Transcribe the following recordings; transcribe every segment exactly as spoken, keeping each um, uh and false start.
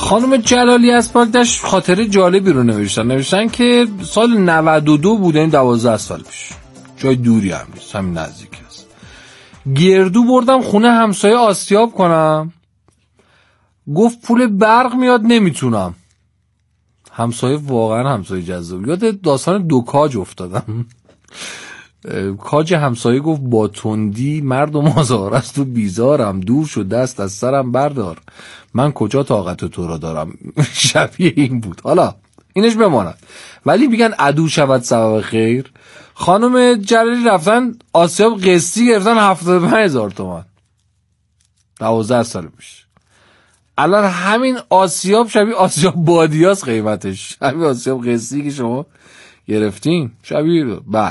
خانم جلالی از پاکدشت خاطره جالبی رو نوشتن نوشتن که سال نود و دو بوده، این دوازده سال پیش، جای دوری هم نیست، همین نزدیک است. گردو بردم خونه همسایه آسیاب کنم، گفت پول برق میاد نمیتونم. همسایه واقعا همسایه جذاب. یاد داستان دو کاج افتادم. کاج همسایه گفت با تندی مرد و مازار است، تو بیزارم، دور شد دست از سرم بردار، من کجا طاقت تو را دارم. شبیه این بود. حالا اینش بماند، ولی میگن عدو شود سبب خیر. خانم جلالی رفتن آسیاب قسطی گرفتن هفتاد و پنج هزار تومان دوازده سال پیش. الان همین آسیاب شبیه آسیاب بادیاس قیمتش، شبیه آسیاب قسطی که شما گرفتین شبیه. بله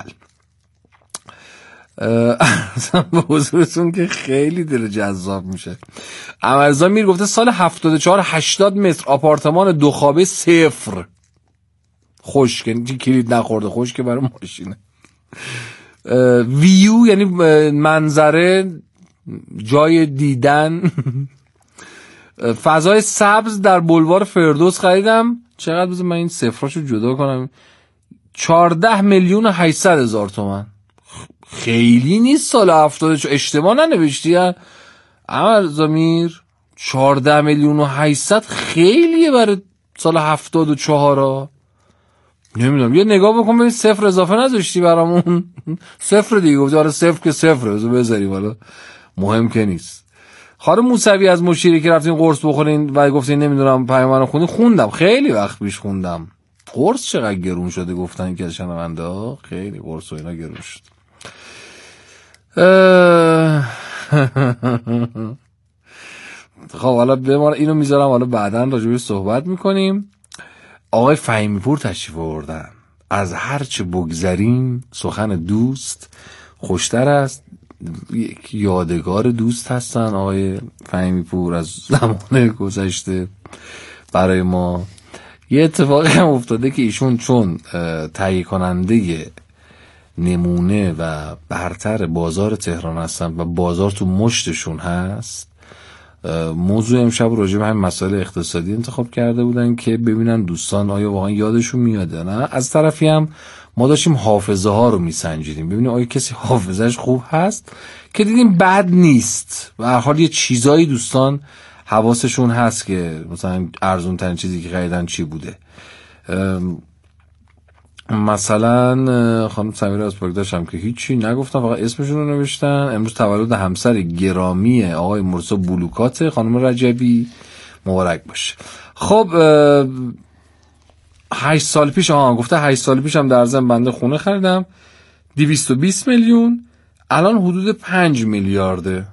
اصلا به حضورتون که خیلی دل جذاب میشه. امرزا میر گفته سال هفتاد و چهار هشتاد متر آپارتمان دو خوابه صفر، خشک، یعنی کلید نخورده، خشک برای ماشینه. ویو یعنی منظره، جای دیدن. فضای سبز در بلوار فردوس خریدم. چقدر بذار من این صفراشو جدا کنم. چهارده میلیون و هشتصد هزار تومان. خیلی نیست سال هفتاد. اشتباه ننوشتی عمر زمیر؟ چهارده میلیون و هشتصد خیلیه برای سال هفتاد و چهار. نمیدونم، یه نگاه بکن ببین صفر اضافه نذاشتی برامون. صفر دیگه گفتی. آره صفر که صفره، بذار بذاری والا، مهم که نیست. خانم موسوی از مشیری که رفتین قرص بخورین و گفتین نمیدونم پیامو خوندین، خوندم خیلی وقت پیش خوندم. قرص چقدر گرون شده گفتن که شنونده، خیلی قرص و اینا گرون شد. خب حالا بمار اینو میذارم، حالا بعداً راجعش صحبت میکنیم. آقای فهیمی پور تشریف آوردن. از هر چه بگذریم سخن دوست خوشتر است. یک یادگار دوست هستن آقای فهیمی پور از زمان گذشته برای ما. یه اتفاقی هم افتاده که ایشون چون تهیه کننده نمونه و برتر بازار تهران هستن و بازار تو مشتشون هست، موضوع امشب راجع به همین مسائل اقتصادی انتخاب کرده بودن که ببینن دوستان آیا واقعا یادشون میاده نه. از طرفی هم ما داشتیم حافظه ها رو میسنجیدیم ببینیم آیا کسی حافظش خوب هست، که دیدیم بد نیست. و هر حال یه چیزایی دوستان حواسشون هست که مثلا ارزون ترین چیزی که خریدن چی بوده. مثلا خانم سمیره از پاک داشتم که هیچی نگفتم، فقط اسمشون رو نوشتن. امروز تولد همسر گرامی آقای مرسا بلوکات خانم رجبی، مبارک باشه. خب هشت سال پیش آها گفته هشت سال پیش هم در ضمن بنده خونه خریدم دویست و بیست میلیون، الان حدود پنج میلیارده.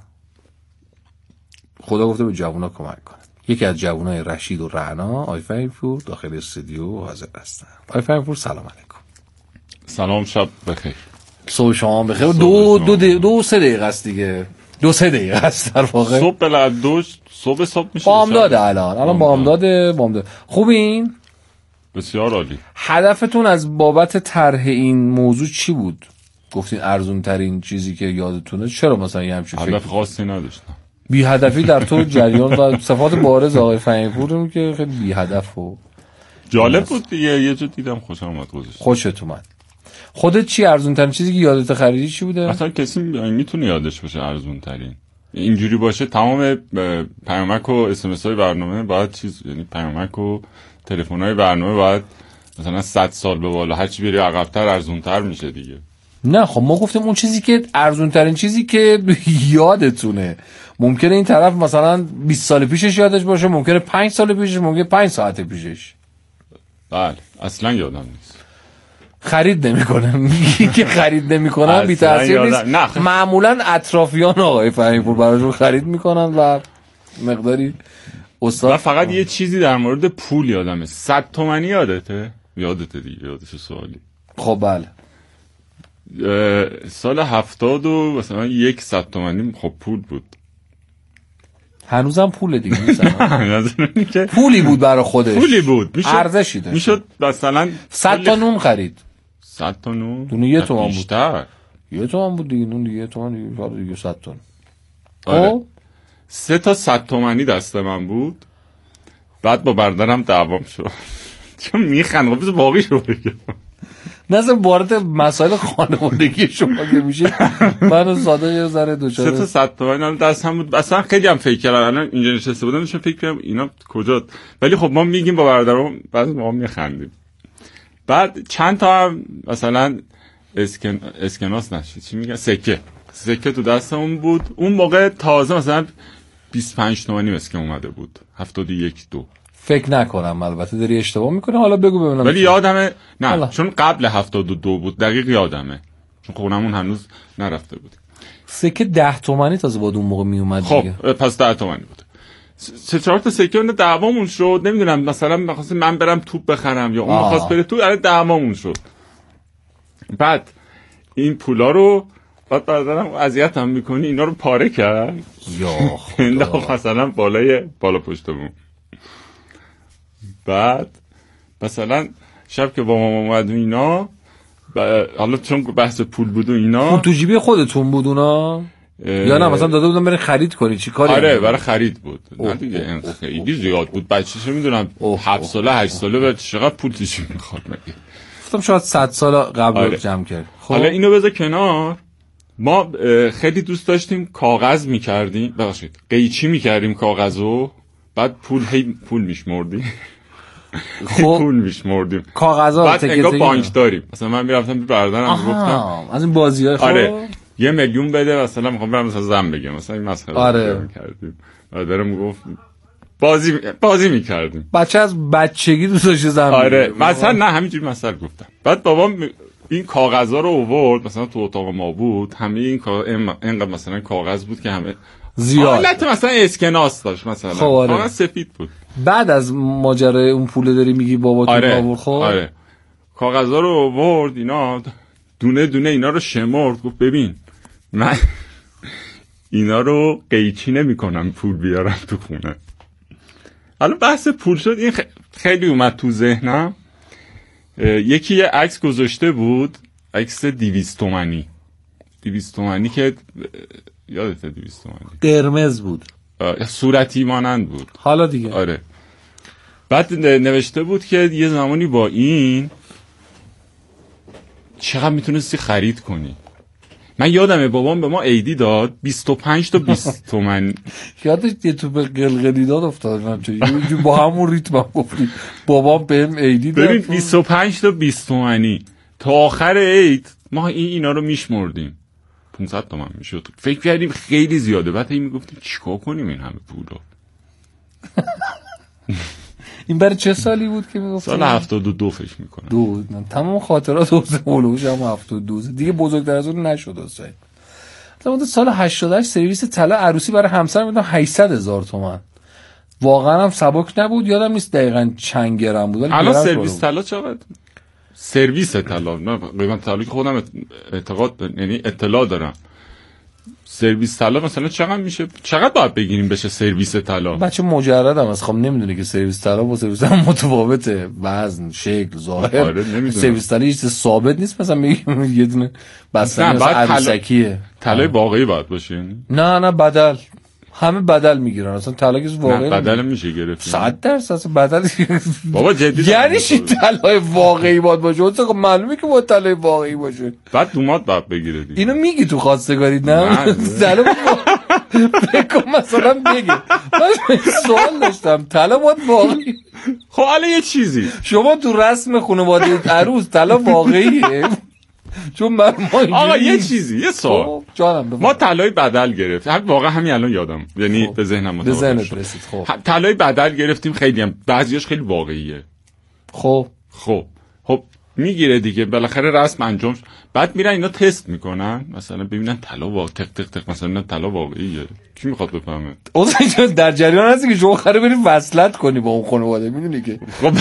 خدا گفته به جوونا کمک کنه. یکی از جوانای رشید و رعنا آقای فهیمی پور داخل استودیو حاضر هستن. آقای فهیمی پور سلام علیکم. سلام، شب بخیر. صبح شما بخیر. دو دو دو, دو سه دقیقه است دیگه. دو سه دقیقه است در واقع. صبح بلد دو صبح صبح میشه. بامداد الان. الان بامداد بامداد. خوبین؟ بسیار عالی. هدفتون از بابت طرح این موضوع چی بود؟ گفتین ارزون ترین چیزی که یادتونه. چرا مثلا یه همچین هدف خاصی نداشتم. بی هدفی در تو جریان و صفات بارز آقای فهیمی پور که خیلی بی هدف و جالب بود دیگه. یه جا دیدم خوشم اومد گذاشت. خوشت اومد. خودت چی ارزون ترین چیزی که یادت خریدی چی بوده؟ اصلا کسی میتونه یادش باشه ارزون ترین. اینجوری باشه تمام پیامک و اس ام اس های برنامه باید چیز، یعنی پیامک و تلفن‌های برنامه باید مثلا صد سال به بالا، هر چی بری عقب‌تر ارزون‌تر میشه دیگه. نه خب ما گفتیم اون چیزی که ارزون ترین چیزی که یادتونه. ممکنه این طرف مثلا بیست سال پیشش یادش باشه، ممکنه پنج سال پیشش، ممکنه پنج ساعت پیشش. بله اصلا یادم نیست. خرید نمیکنه. میگه که خرید نمیکنن بی تاثیر نیست. معمولا اطرافیان آقای فهیمی پور براشون خرید میکنن و مقداری استاد. فقط یه چیزی در مورد پول یادمه. صد تومانی یادته؟ یادته دیگه، یادش سوالی. خب بله. سال هفتاد و مثلا یک صد تومانی خب پول بود. هنوزم پول دیگه مثلا. پولی بود برای خودش. پولی بود. میشد ارزشی داشت. میشد مثلا صد تا نون خرید. صد تا نون؟ دونه یه تومان بود. بیشتر. یه تومان بود دیگه، نون دیگه یه تومان دیگه، حالا دیگه صد تا. آره. سه تا صد تومانی دست من بود. بعد با برادرم دعوام شد چون میخند. خب باقی شو بگم نه اصلا وارد مسائل خانوادگی شما که میشه من ساده یه ذره دوچاره سه تا صد تومن دست هم بود. اصلا خیلی هم فکر کردم الان اینجا نشسته بودم داشتم فکر کردم اینا کجا، ولی خب ما میگیم با برادرم بعضی ما میخندیم. بعد چند تا هم مثلا اسکن اسکناس نشید چی میگن سکه سکه تو دستمون بود. اون موقع تازه مثلا بیست و پنج تومانی مسکن اومده بود، هفتاد و یک دو. فکر نکنم، البته داری اشتباه میکنه. حالا بگو ببینم. ولی یادمه نه حالا. چون قبل هفتاد و دو بود دقیق یادمه، چون خونمون هنوز نرفته بود. سکه ده تومانی تازه بود اون موقع میومد دیگه. خب پس ده تومانی بود. سه چهار تا سکه اون دعوامون شد. نمیدونم مثلا می‌خواستم من برم توپ بخرم یا اون می‌خواست بره تو، الان دعوامون شد. بعد این پولا رو بعد برادرم اذیتم می‌کنی اینا رو پاره کرد یا خدا مثلا بالای بالا پشتمون. بعد مثلا شب که با مامان اومد و اینا ب... حالا چون بحث پول بود و اینا اون تو جیبی خودتون بود اونا اه... یا نه مثلا داده بودن برین خرید کنی چی کاری؟ آره برای خرید بود. نه دیگه خیلی زیاد بود، بچه چه میدونم هفت ساله هشت ساله به چقدر پول توش میخواد مگه. گفتم شاید صد سال قبل آره. جمع کرد. خب حالا اینو بذار کنار. ما خیلی دوست داشتیم کاغذ میکردیم، ببخشید قیچی میکردیم کاغذو، بعد پول هی پول میشمردیم. خب پول میشمردیم کاغذا بعد انگار بانک داریم. مثلا من میرفتم به برادرم میگفتم از این بازی‌ها خب آره یه میلیون بده مثلا میخوام برم مثلا زن بگم مثلا این مسخره آره. کردیم. برادرم میگفت بازی بازی میکردیم. بچه از بچگی دوست داشت زن بگه. آره مثلا نه همینجوری مثلا گفتم. بعد بابام این کاغذا رو آورد مثلا تو اتاق ما بود، همه این کاغذ اینقدر مثلا کاغذ بود که همه زیاد حالت مثلا اسکناس داشت مثلا خب آره. کاغذ سفید بود. بعد از ماجرای اون پول داری میگی باباتون آره. آورد خب آره کاغذا رو آورد اینا دونه دونه اینا رو شمرد گفت ببین من اینا رو قیچی نمی‌کنم پول بیارم تو خونه. حالا بحث پول شد این خیلی اومد تو ذهنم. یکی یه عکس گذاشته بود، عکس دویست تومانی دویست تومانی که یادته دویست تومانی قرمز بود صورتی مانند بود. حالا دیگه آره بعد نوشته بود که یه زمانی با این چقدر میتونستی خرید کنی. من یادمه بابام به ما ایدی داد بیست و پنج تا بیست تومن. یادش یه تو به قلقلی داد افتاد من چه یه با همون ریتم هم گفتیم بابام بهم ایدی داد. ببین بیست و پنج تا بیست تومانی تا آخر عید ما این اینا رو میشمردیم پانصد تومن میشد. فکر کردیم خیلی زیاده. بعد این میگفتیم چیکار کنیم این همه پولو. این برای چه سالی بود که میگفتیم؟ سال هفتاد و دو فکر میکنم. دو تمام خاطرات حوزه هولوش هم هفتاد و دو دیگه بزرگتر از اون نشد حسین. مثلا سال هشتاد و هشت سرویس طلا عروسی برای همسر میدم هشتصد هزار تومان. واقعا هم سبک نبود. یادم نیست دقیقاً چند گرم بود. الان سرویس طلا چقدر؟ سرویس طلا نه قیمت طلا که خودم اعتقاد یعنی اطلاع دارم. سرویس طلا مثلا چقدر میشه؟ چقدر باید بگیریم بشه سرویس طلا؟ بچه مجردم از خب نمیدونه که سرویس طلا با سرویس طلا متفاوته، وزن، شکل، ظاهر. آره سرویس طلا هیچ ثابت نیست. مثلا میگیم یه دونه بستنی مثلا عروسکیه. طلای واقعی باید باشه. نه نه بدل. همه بدل میگیرن اصلا طلا که واقعی نه بدل میشه گرفت صد درصد اصلا بدل. بابا جدی یعنی چی طلای واقعی باید باشه؟ اصلا خب معلومه که باید طلای واقعی باشه. بعد دومات باید بگیره دیگه. اینو میگی تو خواستگاری نه؟ طلا بگم مثلا بگی من سوال داشتم طلا باید واقعی. خب حالا یه چیزی شما تو رسم خانواده عروس طلا واقعیه؟ چون من ما آقا یه چیزی یه سوال ما طلای بدل گرفتیم. هم واقعا همین الان یادم یعنی خب. به ذهنم به ذهنت رسید. خب طلای بدل گرفتیم خیلی هم بعضیاش خیلی واقعیه. خب خب خب میگیره دیگه بالاخره رسم انجام شد. بعد میرن اینا تست میکنن مثلا ببینن طلا واقعا تق تق تق مثلا طلا واقعیه. کی میخواد بفهمه؟ اصلا در جریان هستی که شما خره بریم وصلت کنی با اون خانواده میدونی که خب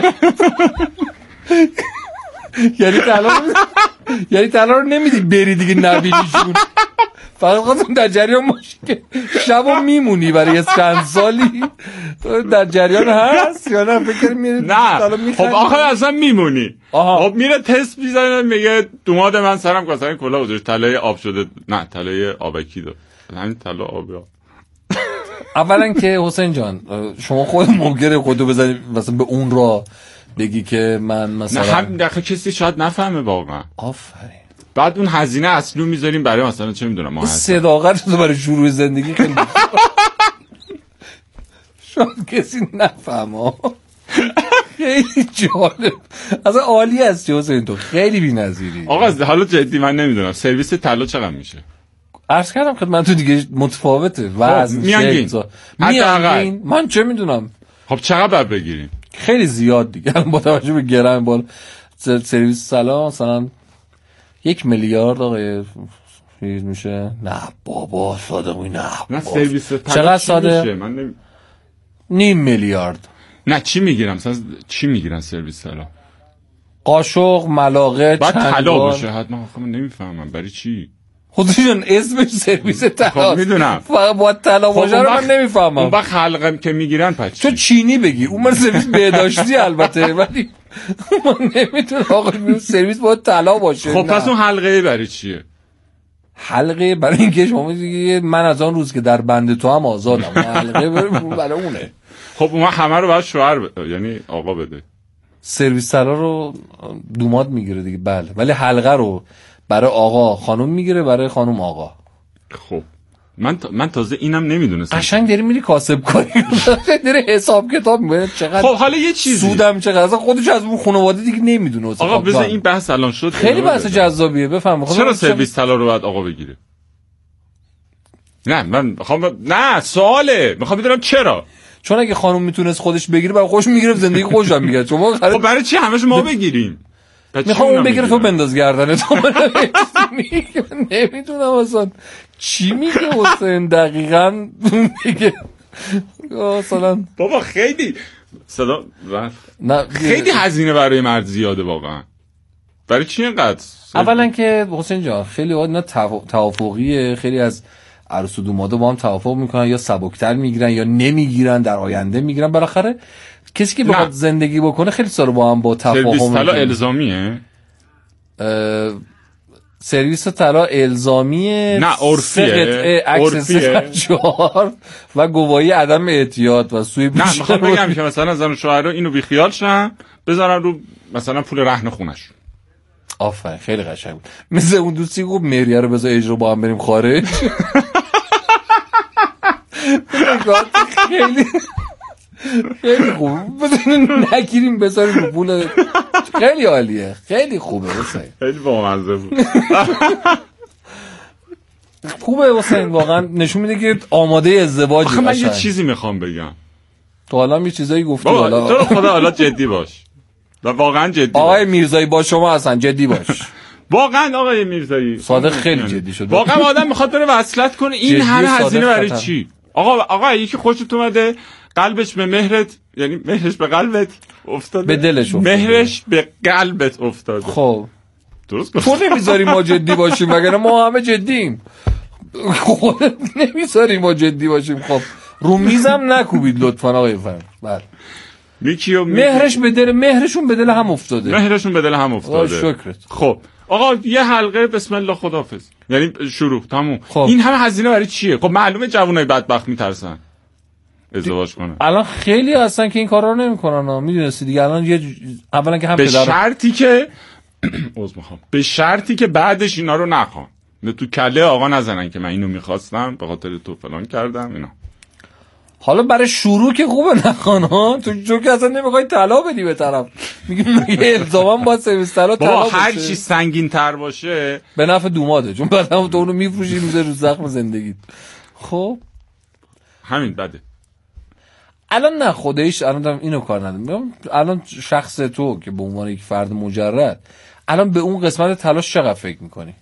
یعنی طلا یعنی طلا رو نمیدی بری دیگه نبینیشون، فقط خواستم در جریان باشی که شبو میمونی برای چند سالی در جریان هست یا نه فکر میری نه. خب آخه اصلا میمونی. خب میره تست میزنه میگه دوماد من سرم کاسه کلا گذاشت طلای آب شده. نه طلای آبکی داد همین طلا آبی اولا که حسین جان شما خود ممکنه خودتو بزنی مثلا به اون را بگی که من مثلا نه هم دقیقا کسی شاید نفهمه واقعا. آفرین. بعد اون هزینه اصلی میذاریم برای مثلا چه میدونم ما صداقت تو برای شروع زندگی خیلی شاید کسی نفهمه. خیلی جالب، اصلا عالی هستی حسین، تو خیلی بی‌نظیری. آقا حالا جدی من نمیدونم سرویس طلا چقدر میشه؟ عرض کردم خدمت تو دیگه متفاوته وزن میانگین میانگین من چه میدونم. خب چقدر باید بگیریم؟ خیلی زیاد دیگه با توجه به گرم بال سرویس طلا مثلا یک میلیارد آقای چیز میشه. نه بابا صادقی نه نه سرویس طلا چقدر ساده؟ من نمی... نیم میلیارد. نه چی میگیرم مثلا چی میگیرن سرویس طلا؟ قاشق ملاقه بعد طلا چنگال باشه حتما. من نمیفهمم برای چی خودش جان اسمش سرویس طلا. خب میدونم فقط باید طلا باشه رو من نمیفهمم. اون وقت حلقه که میگیرن پس تو چینی بگی اون من سرویس بهداشتی البته ولی من نمیتونم آقا سرویس باید طلا باشه. خب پس اون حلقه برای چیه؟ حلقه برای اینکه شما میگی من از آن روز که در بند تو هم آزادم. حلقه برای اونه. خب اون همه رو باید شوهر ب... یعنی آقا بده. سرویس طلا رو دوماد میگیره دیگه بله، ولی حلقه رو برای آقا خانم میگیره، برای خانم آقا. خب من تا... من تازه اینم نمیدونستم. قشنگ داری میری کاسب کاری داری حساب کتاب میکنی چقدر. خب حالا یه چیزی سودم چقدر اصلا خودش از اون خانواده دیگه نمیدونه. آقا بذار این بحث الان شد خیلی بحث جذابیه بفهم. چرا سرویس طلا رو باید آقا بگیره؟ نه من میخوام نه سواله میخوام بدونم چرا. چون اگه خانم میتونست خودش بگیره برای خودش میگیره زندگی خودش هم میگه. شما خب برای چی همش ما بگیریم؟ میخوام اون بگیره تو بنداز گردنه تو. من نمیدونم اصلا چی میگه حسین دقیقاً میگه مثلا بابا خیلی صدا نه خیلی هزینه برای مرد زیاده واقعا. برای چی اینقدر؟ اولا که حسین جان خیلی وقت نه توافقیه، خیلی از عروس و دومادا با هم توافق میکنن یا سبکتر میگیرن یا نمیگیرن، در آینده میگیرن. بالاخره کسی که بخواد زندگی بکنه خیلی سال با هم با تفاهم. سرویس طلا الزامیه؟ سرویس طلا الزامیه. نه عرفیه. عرفیه و گواهی عدم اعتیاد و سوی نه میخوام بگم که مثلا زن و شوهرها اینو بی خیال شن بذارن رو مثلا پول رهن خونش. آفرین خیلی قشنگ بود. مثل اون دوستی گفت مهریه رو بذار اجرا با هم بریم خارج. خیلی خیلی خوب بذارین نگیریم بذاریم رو پول. خیلی عالیه خیلی خوبه حسین. خیلی بامزه بود. خوبه حسین واقعا نشون میده که آماده ازدواجی. آخه من یه چیزی میخوام بگم. تو حالا یه چیزایی گفتی حالا تو رو خدا حالا جدی باش و واقعا جدی باش. آقای میرزایی با شما هستن جدی باش. واقعا آقای میرزایی صادق خیلی جدی شد. واقعا آدم میخواد بره وصلت کنه این همه هزینه برای چی؟ آقا آقا یکی خوشت اومده قلبش به مهرت یعنی مهرش به قلبت افتاده به دلش افتاده. مهرش به قلبت افتاده. خب درست تو نمیذاری ما جدی باشیم مگر ما همه جدییم. خودت نمیذاری ما جدی باشیم. خب رو میزم نکوبید لطفا آقای فرد. بله میکی و مهرش به دل مهرشون به دل هم افتاده. مهرشون به دل هم افتاده. شکرت. خب آقا یه حلقه بسم الله خداحافظ یعنی شروع تموم. خب. این همه هزینه برای چیه؟ خب معلومه جوانای بدبخت میترسن ازدواج کنن. الان خیلی هستن که این کارا رو نمیکنن ها میدونستی دیگه. الان یه اولا که هم به پدر شرطی که عذر میخوام به شرطی که بعدش اینا رو نخوان. نه تو کله آقا نزنن که من اینو میخواستم به خاطر تو فلان کردم اینا. حالا برای شروع که خوبه نخوان ها. تو چون که اصلا نمیخوای طلا بدی به طرف میگم مگه الزاما با سرویس طلا طلا باشه. هر چی سنگین تر باشه به نفع دوماده چون بعدم تو اونو میفروشی میذاری رو زخم زندگیت. خب همین بده. الان نه خودش الان اینو کار ندارم. الان شخص تو که به عنوان یک فرد مجرد الان به اون قسمت طلا چقدر فکر میکنی؟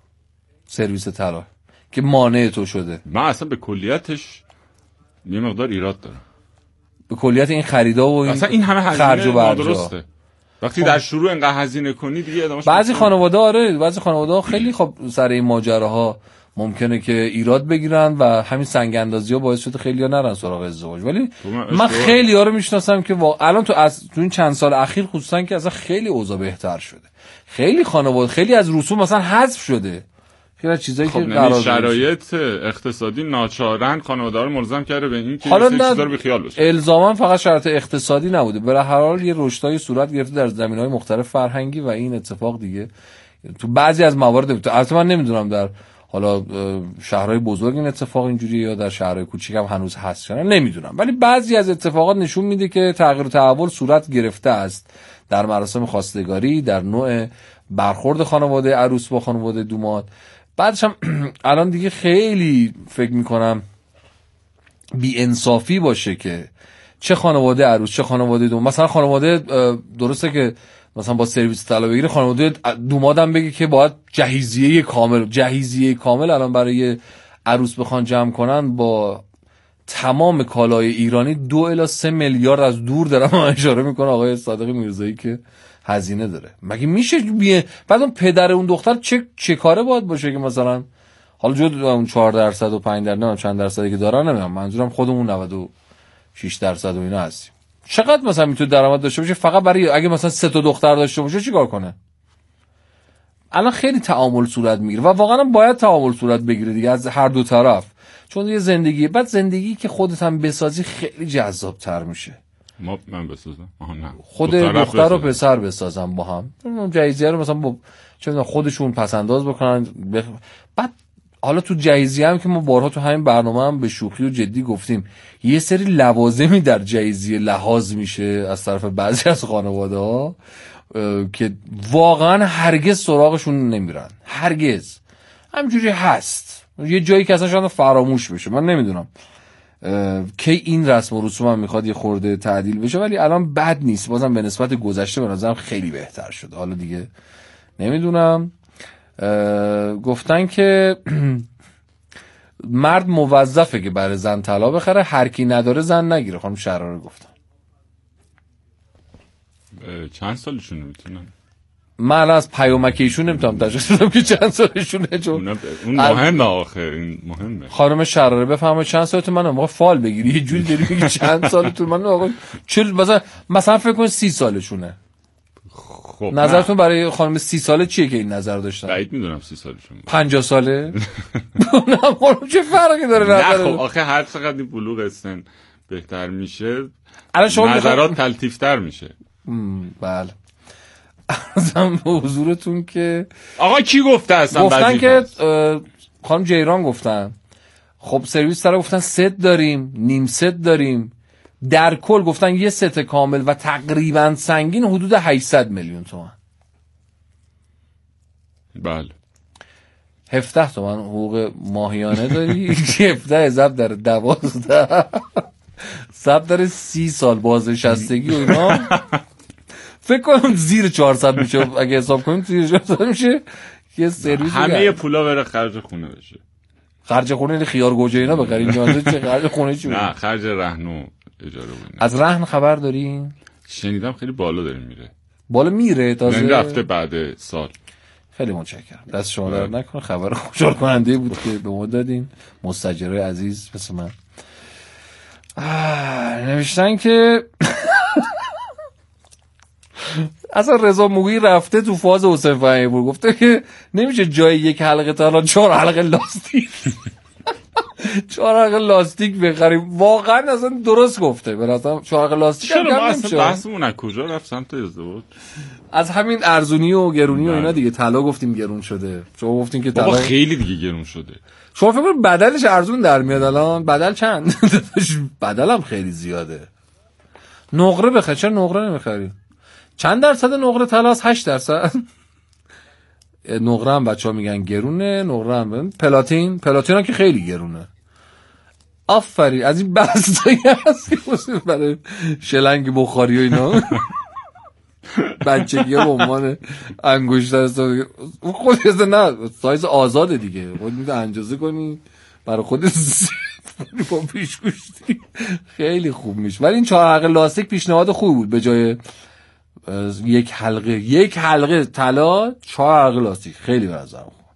سرویس طلا که مانع تو شده. من اصلا به کلیتش یه مقدار ایراد دارم. به کلیت این خریدا و این اصلا این همه خرج و هزینه برجا درسته. وقتی در شروع انقدر هزینه کنی دیگه ادامهش بعضی خانواده آره بعضی خانواده خیلی خب سر این ماجراها ممکنه که ایراد بگیرن و همین سنگ اندازی‌ها باعث شده خیلی‌ها نرن سراغ ازدواج. ولی من خیلی‌ها رو میشناسم که وا... الان تو از تو این چند سال اخیر خصوصا که اصلا خیلی اوضاع بهتر شده. خیلی خانواده خیلی از رسوم مثلا حذف شده. خیلی از چیزایی خب که قرار شرایط اقتصادی ناچارن خانواده رو ملزم کرده به این که حالا این چیزا رو بیخیال بشه. الزاما فقط شرایط اقتصادی نبوده، به هر حال یه رشدای صورت گرفته در زمینه‌های مختلف فرهنگی و این اتفاق دیگه تو بعضی از موارد، البته من نمیدونم در حالا شهرهای بزرگ این اتفاق اینجوریه یا در شهرهای کوچیک هم هنوز هست یا نمیدونم، ولی بعضی از اتفاقات نشون میده که تغییر و تحول صورت گرفته است در مراسم خواستگاری، در نوع برخورد خانواده عروس با خانواده دوماد. بعدش هم الان دیگه خیلی فکر میکنم بی انصافی باشه که چه خانواده عروس چه خانواده دوماد، مثلا خانواده درسته که مثلا با سرویس طلا بگیره، خانواده دومادم بگه که باید جهیزیه کامل جهیزیه کامل الان برای عروس بخوان جمع کنن با تمام کالای ایرانی دو الی سه میلیارد از دور دارم اشاره میکنه آقای صادق میرزایی که هزینه داره. مگه میشه بیه؟ بعد اون پدر اون دختر چه چه کاره باید باشه که مثلا حالا جدا اون چهار درصد و پنج درصد نه چند درصدی که دارن نمیدونم، منظورم خودمون نود و شش درصد و اینا هستیم، چقدر مثلا میتونه درآمد داشته باشه فقط برای اگه مثلا سه تا دختر داشته باشه چیکار کنه؟ الان خیلی تعامل صورت میگیره و واقعا باید تعامل صورت بگیره دیگه از هر دو طرف، چون یه زندگی بعد زندگی که خودت هم بسازی خیلی جذاب تر میشه. ما من بسازم آها نه خود دختر و پسر بسازم با هم جهیزیه رو مثلا با چه میدونم خودشون پس انداز بکنن بخ... بعد حالا تو جهیزیه هم که ما بارها تو همین برنامه هم به شوخی و جدی گفتیم یه سری لوازمی در جهیزیه لحاظ میشه از طرف بعضی از خانواده ها که واقعا هرگز سراغشون نمیرن، هرگز همجوری هست، یه جایی که اصلا شاید فراموش بشه. من نمیدونم که این رسم و رسوم هم میخواد یه خورده تعدیل بشه، ولی الان بد نیست، بازم به نسبت گذشته به نظرم خیلی بهتر شده. حالا دیگه نمیدونم، گفتن که مرد موظفه که برای زن طلا بخره، هر کی نداره زن نگیره. خانم شراره گفتن. چند سالشونه میتونن؟ من الان از پیامک ایشون نمیتونم تشخیص بدم که چند سالشونه، چون اون مهمه آخه، این مهمه. خانم شراره بفهمه چند سالتون، من موقع فال بگیری یه جوری داری میگی چند سالتون، من آقا چل مثلا مثلا فکر کن سی سالشونه. خب نظرتون برای خانم سی ساله چیه که این نظر داشتن؟ بعید میدونم سی سالشون پنجاه ساله. نه خب چه فرقی داره نظر؟ نه خب آخه هر چقدر بلوغ سن بهتر میشه الان شما نظرات تلطیف‌تر میشه. بله. ازم به حضورتون که آقا کی گفته اصلا؟ گفتن که خانم جیران گفتن خب سرویس طرف گفتن ست داریم، نیم ست داریم، در کل گفتن یه ست کامل و تقریبا سنگین حدود هشتصد میلیون تومان. بله. هفده تومن حقوق ماهیانه داری، هفده ضرب در دوازده ضرب در سی سال بازنشستگی و اینا فکر کنم زیر چهارصد میشه. اگه حساب کنیم زیر چهارصد میشه یه سرویس همه پولا بره خرج خونه بشه. خرج خونه خیار گوجه اینا بخریم چه خرج خونه چی؟ نه خرج رهن و اجاره بود. از رهن خبر دارین؟ شنیدم خیلی بالا داره میره. بالا میره تازه این رفته بعد سال. خیلی متشکرم، دست شما در نکنه، خبر خوشحال کننده بود که به ما دادین مستاجرای عزیز مثل من. نوشتن که اصلا رضا موگی رفته تو فاز حسین فهمی بود، گفته که نمیشه جای یک حلقه طلا چهار حلقه لاستیک چهار حلقه لاستیک بخریم. واقعا اصلا درست گفته. به نظرم چهار حلقه لاستیک هم نمیشه. بحثمون از کجا رفت سمت ازدواج؟ از همین ارزونی و گرونی و اینا دیگه. طلا گفتیم گرون شده، شما گفتین که طلا خیلی دیگه گرون شده. شما فکر کنید بدلش ارزون در میاد الان؟ بدل چند؟ بدلم خیلی زیاده. نقره بخر، چرا نقره نمیخری؟ چند درصد نقره طلاست؟ هشت درصد. نقره هم بچه‌ها میگن گرونه، نقره هم پلاتین، پلاتین هم که خیلی گرونه. آفرین، از این بحثایی هست که برای شلنگ بخاری و اینا بچگی به عنوان انگشتر استفاده کنی. اون خودت نه سایز آزاده دیگه، خودت میتونی اندازه کنی برای خودت با پیش گوشتی خیلی خوب میشه. ولی این چهار حلقه لاستیک پیشنهاد خوبی بود، به جای یک حلقه یک حلقه طلا چهار حلقه لاستیک خیلی به نظرم خوب.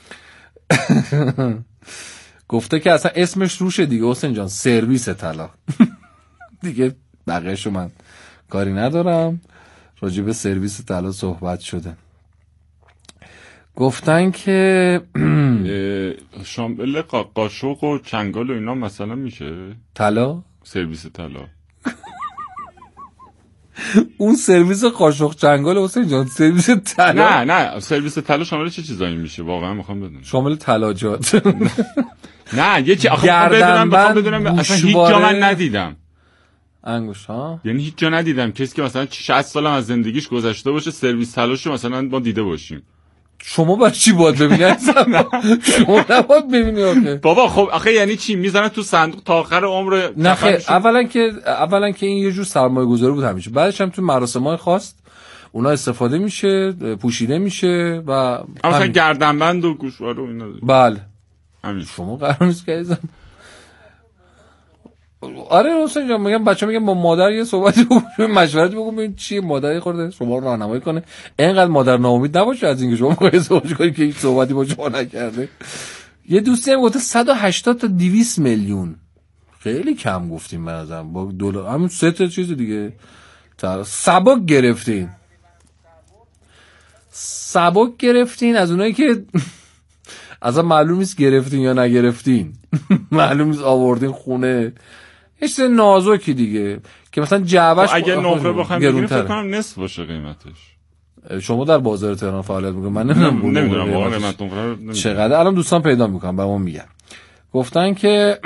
گفته که اصلا اسمش روشه دیگه حسین جان، سرویس طلا. دیگه بقیه‌شو من کاری ندارم. راجع به سرویس طلا صحبت شده. گفتن که شامل قاشق و چنگال و اینا مثلا میشه طلا، سرویس طلا. اون سرویس قاشق چنگال حسین جان، سرویس طلا نه نه سرویس طلا شامل چه چیزایی میشه واقعا میخوام بدونم. شامل طلاجات. نه یه چی آخه میخوام بدونم بخوام بدونم اصلا هیچ جا من ندیدم انگوش ها، یعنی هیچ جا ندیدم کسی که مثلا شصت سال از زندگیش گذشته باشه سرویس طلاشو مثلا ما دیده باشیم. شما برای چی باید ببینید؟ شما نباید ببینید آخه. بابا خب آخه یعنی چی میذارن تو صندوق تا آخر عمر؟ نه خیر، اولا که اولا که این یه جور سرمایه گذاری بود همیشه، بعدش هم تو مراسم‌های خاص اونا استفاده میشه، پوشیده میشه و مثلا گردنبند و گوشواره و اینا. بله همین. شما قرار نیست که ایزم. آره حسین جان میگم بچه‌ها میگم با مادر یه صحبتی بکنیم، مشورتی بکنیم ببین چیه مادری خورده شما رو راهنمایی کنه. اینقدر مادر ناامید نباشه از اینکه شما میخواید ازدواج کنید که هیچ صحبتی با شما نکرده. یه دوستی هم گفته صد و هشتاد تا دویست میلیون. خیلی کم گفتیم به نظرم با دلار، همون سه تا چیز دیگه. سبک گرفتین سبک گرفتین از اونایی که اصلا معلوم نیست گرفتین یا نگرفتین. معلوم نیست آوردین خونه یه چیز نازکی دیگه که مثلا جعبش اگه نقره بخوایم بگیریم فکر کنم نصف باشه قیمتش. شما در بازار تهران فعالیت میکنید، من نمیدونم نمیدونم واقعا قیمت نقره چقدر. الان دوستان پیدا میکنم به ما میگن، گفتن که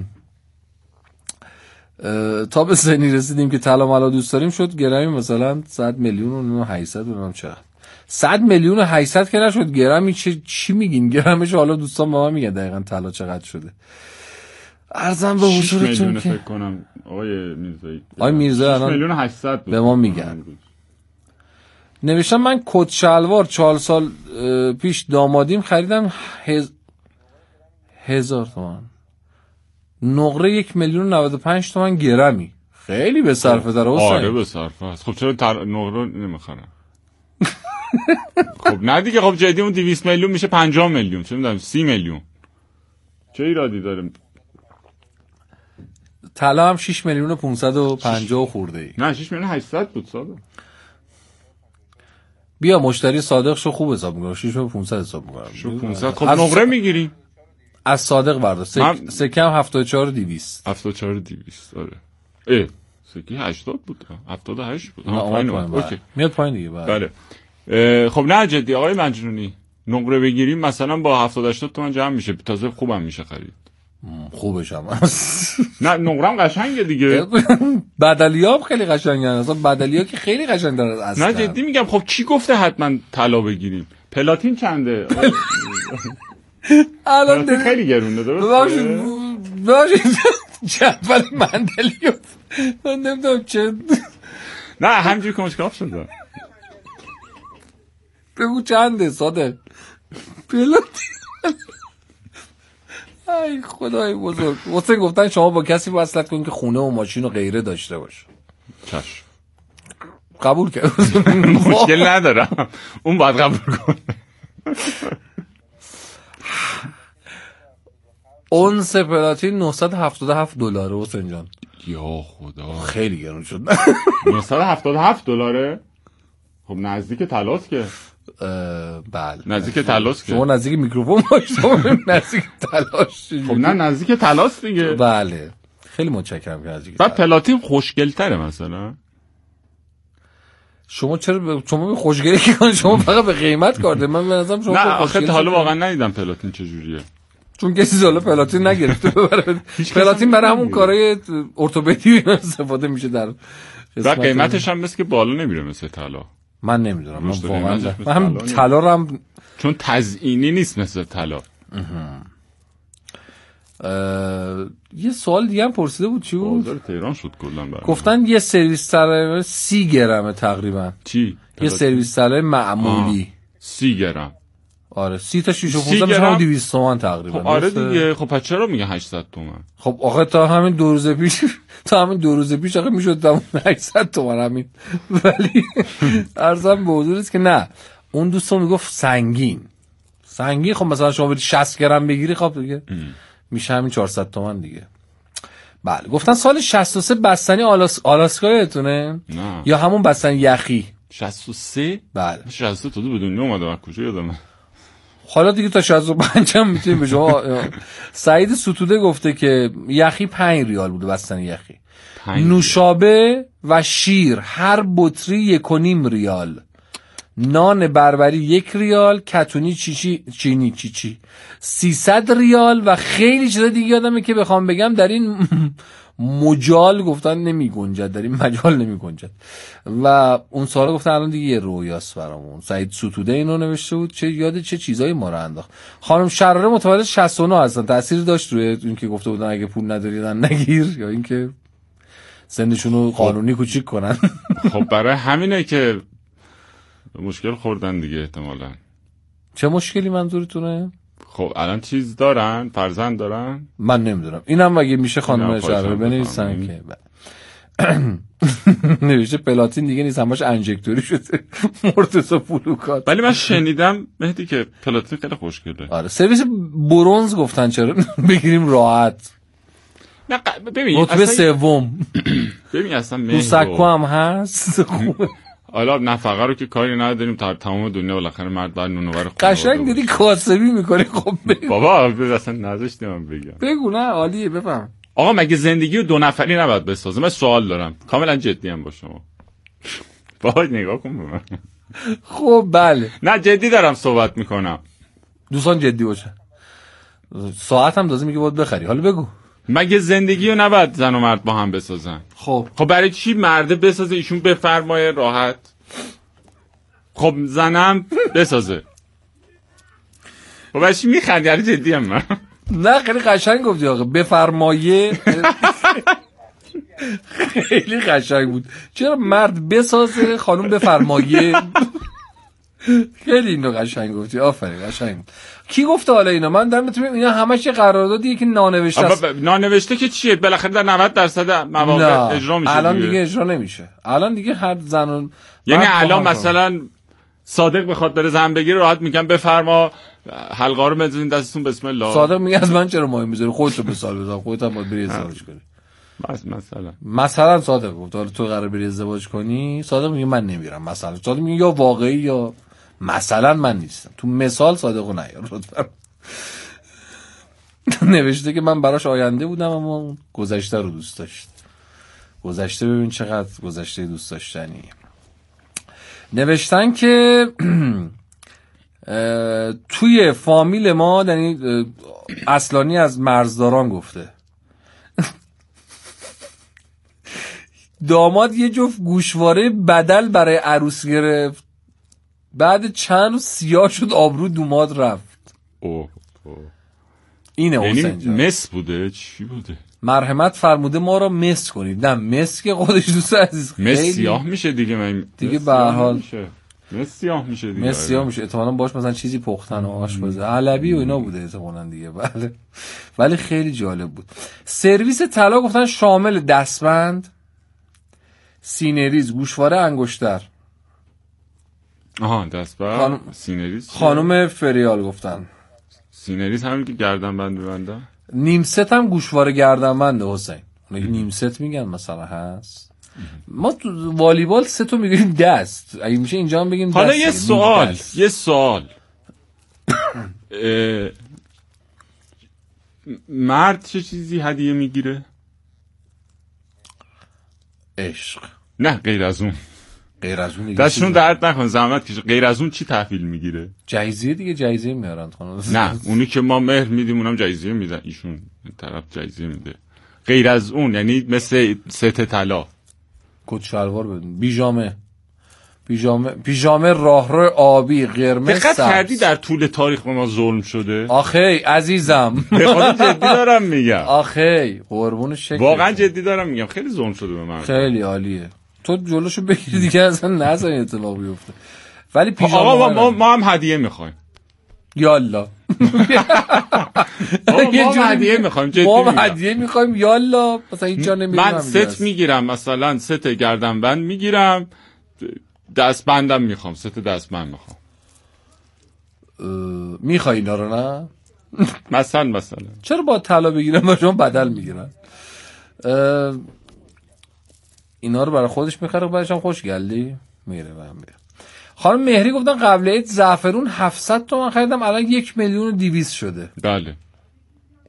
تا به سنی رسیدیم که طلا مالا دوست داریم شد گرمی مثلا صد میلیون و هشتصد و چقدر صد میلیون و هشتصد که نشد گرمی. چه چی میگین گرمش؟ حالا دوستان با ما میگن دقیقاً طلا چقدر شده. ارزم به حضورتون که فکر کنم آقای میرزایی آقای میرزایی الان میلیون و هشتصد به ما میگن. نوشتم من کت شلوار چهار سال پیش دامادیم خریدم هز... هزار تومان، نقره یک میلیون و نود و پنج تومن گرمی. خیلی به صرفه داره حسین. آره به صرفه است. خب چرا تر... نقره نمیخرن؟ خب نه دیگه، خب جدی اون دویست میلیون میشه پنجاه میلیون، چه میدونم سی میلیون، چه ایرادی داره؟ طلا هم شش میلیون و پانصد و پنجاه خورده ای. نه شش میلیون و هشتصد بود صادق. بیا مشتری صادق شو خوب حساب میکنه، شش میلیون و پانصد حساب میکنه. شو پانصد خب نقره میگیریم از صادق بردار. سک... هم... سکه هم هفتاد و چهار و دویست. هفتاد و چهار و دویست آره. اه سکه هشتاد بود، هفتاد و هشت بود. ها پایین اوکی. میاد پایین دیگه. بله. بله. خب نه جدی آقای مجنونی نقره بگیریم مثلا با هفتاد هشتاد تومن جمع میشه، تازه خوبم میشه خرید. خوبش هم هست. نه نقرم قشنگه دیگه. بدلی‌ها هم خیلی قشنگن، اصلا بدلی‌ها که خیلی قشنگ داره اصلا. نه جدی میگم. خب کی گفته حتما طلا بگیریم؟ پلاتین چنده؟ الان خیلی گرونه درسته. باشه باشه جدول مندلیوف من نمیدونم چه. نه همینجوری کنجکاو شده. بگو چنده صادق؟ پلاتین ای خدای بزرگ. واسه گفتن شما با کسی وصلت کن که خونه و ماشین و غیره داشته باشه. چشم قبول کرد. مشکل ندارم، اون باید قبول کنه. اونس پلاتین نهصد و هفتاد و هفت دلاره حسین جان. یا خدا خیلی گرون شد. نهصد و هفتاد و هفت دلاره. خب نزدیک طلاست که. بله نزدیک طلاست که. شما نزدیک میکروفون باشید، شما نزدیک طلاست. خب نه نزدیک طلاست دیگه. بله خیلی متشکرم که نزدیک. بعد پلاتین خوشگل‌تره مثلا. شما چرا شما خوشگلی که کن؟ شما فقط به قیمت کار ده. من به نظرم شما نه آخه حالا واقعا ندیدم پلاتین چجوریه، چون کسی حالا پلاتین نگرفته ببره. پلاتین برای همون کارهای ارتوپدی استفاده میشه در و قیمتش هم مثل که بالا نمیره مثل طلا. من نمیدونم، من واقعا من هم طلا رو هم چون تزیینی نیست مثل طلا. یه سوال دیگه هم پرسیده بود چی بود؟ بازار تهران شد کلا برام. گفتن یه سرویس طلا سی گرمه تقریبا. چی؟ یه سرویس طلا معمولی سی گرم. آره سی تا شش و پانصد میشه دویست تومن تقریبا. خب آره دیگه. خب پس چرا میگه هشتصد تومن؟ خب آخه تا همین دو روز پیش تا همین دو روز پیش آخه میشد تا هشتصد تومن همین. ولی ارزم به حضورت که نه، اون دوستم میگفت سنگین سنگین. خب مثلا شما برید شصت گرم بگیری خب دیگه میشه همین چهارصد تومن دیگه. بله گفتن سال شصت و سه بستنی آلاس... آلاسکایتونه نه یا همون بستنی یخی؟ شصت و سه. بله شصت و سه تو به دنیا اومده من کجا یادمه. حالا دیگه تا شصت و پنج هم میتونیم به شما. سعید ستوده گفته که یخی پنج ریال بوده بستن یخی. نوشابه و شیر هر بطری یک و نیم ریال. نان بربری یک ریال. کتونی چیچی چینی چیچی سیصد ریال و خیلی چیزا دیگه یادمه که بخوام بگم در این مجال گفتن نمی گنجد، در این مجال نمی گنجد. و اون سالا گفتن الان دیگه یه رویاست برامون. سعید ستوده اینو نوشته بود. چه یاد چه چیزایی ما رو انداخت. خانم شراره متولد شصت و نه هستن. تأثیر داشت روی این که گفته بودن اگه پول نداریدن نگیر، یا اینکه سنشون رو قانونی کوچیک کنن؟ خب برای همینه که مشکل خوردن دیگه احتمالاً. چه مشکلی منظورتونه؟ خب الان چیز دارن، فرزند دارن؟ من نمیدونم. اینم اگه میشه خانم شهر بنویسن که نوشته پلاتین دیگه نیست، همش انجکتوری شده. مرتضی فلوکات. ولی من شنیدم مهدی که پلاتین خیلی خوشگله. آره سرویس برنز گفتن چرا بگیریم راحت. نه ببین رتبه سوم. ببین اصلا مهدی سکو هم هست. حالا نفقه رو که کاری نداریم، تا تمام دنیا بالاخره مرد بعد نونوار خونه قشنگ دیدی کاسبی میکنی. خب بگو بابا اصلا نذاشتم من بگم. بگو نه عالیه بفهم. آقا مگه زندگی رو دو نفری نباید بسازه؟ من سوال دارم کاملا جدی ام با شما. باید نگاه کن به من. خب بله نه جدی دارم صحبت میکنم. دوستان جدی باشه. ساعت هم دازه میگه باید بخری. حالا بگو مگه زندگی رو نباید زن و مرد با هم بسازن؟ خب خب برای چی مرده بسازه ایشون بفرمایه راحت؟ خب زنم بسازه. خب برای چی میخندی؟ یعنی جدی ام من. نه خیلی قشنگ گفتی آقا بفرمایه. خیلی قشنگ بود. چرا مرد بسازه خانم بفرمایه؟ خیلی اینو قشنگ گفتی. آفرین قشنگ بود. کی گفته حالا اینا؟ من دارم میتونم اینا همش قراردادیه که نانوشته است. نانوشته که چیه؟ بالاخره در نود درصد مواقع اجرا میشه. الان دیگه اجرا نمیشه. الان دیگه هر زن یعنی الان مثلا صادق بخواد بره زن بگیره راحت میگم بفرما حلقه رو بزنین دستتون بسم الله. صادق میگه از من چرا مهم میذاری؟ خودت رو مثال بزن. خودت هم باید بری ازدواج کنی. بس مثلا مثلا صادق گفت حالا تو قراره بری ازدواج کنی، صادق میگه من نمیرم. مثلا صادق میگه یا واقعی یا مثلا من نیستم. تو مثال صادقو نیار لطفا. نوشته که من براش آینده بودم اما گذشته رو دوست داشت. گذشته ببین چقدر گذشته دوست داشتنی. نوشتن که توی فامیل ما یعنی اصلانی از مرزداران گفته داماد یه جفت گوشواره بدل برای عروس گرفت، بعد چند روز سیاه شد آبرو دوماد رفت. اوه اوه. اینه حسین جان. مس بوده چی بوده؟ مرحمت فرموده ما را مس کنید. نه مس که خودش دوست عزیز مس سیاه میشه دیگه. من دیگه به هر حال مس سیاه میشه دیگه. مس سیاه میشه احتمالاً باش مثلا چیزی پختن و آشپزی علوی و اینا بوده احتمالاً دیگه. بله ولی خیلی جالب بود. سرویس طلا گفتن شامل دستبند، سینه‌ریز، گوشواره انگشتر. آها دستبند خانم... سینه‌ریز خانم فریال گفتن سینه‌ریز همین که گردن بند ببنده. نیم ست هم گوشواره گردن بنده حسین. اون نیم ست میگن مثلا هست. ما تو والیبال سه تا میگیم دست. اگه میشه اینجا هم بگیم دست. حالا یه سوال یه سوال مرد چه چیزی هدیه میگیره؟ عشق. نه غیر از اون. غیر از اون دستشون درد نکن زحمت کش. غیر از اون چی تحویل میگیره؟ جایزه دیگه. جایزه میارن خانم. نه اونی که ما مهر میدیم اونم جایزه میدن. ایشون طرف جایزه میده. غیر از اون یعنی مثل ست طلا. کت شلوار بدون، بیجامه پیژامه پیژامه راهرو آبی قرمز سبز. دقت کردی در طول تاریخ به ما ظلم شده؟ آخی عزیزم به خدا جدی دارم میگم. آخی قربون شکل واقعا جدی دارم میگم خیلی ظلم شده به من. خیلی عالیه. تو جلوشو بگیری دیگه اصلا نذاری اتفاق بیفته. ولی پیژامه آقا ما, ما هم هدیه میخوایم. یالا ما هم هدیه میخوایم جدی ما هم هدیه میخوایم یالا. مثلا هیچ جا نمیگم. من ست میگیرم مثلا ست گردنبند میگیرم دستبندم میخوام. ست دستبند میخوام. میخوای اینا رو نه؟ مثلا مثلا چرا با طلا بگیرن و شما بدل میگیرن؟ اینا رو برای خودش میخره بعدش هم خوشگلی میره و هم میره. خانم مهری گفتن قبل عید زعفرون هفتصد تومان خریدم الان یک میلیون و دویست شده. بله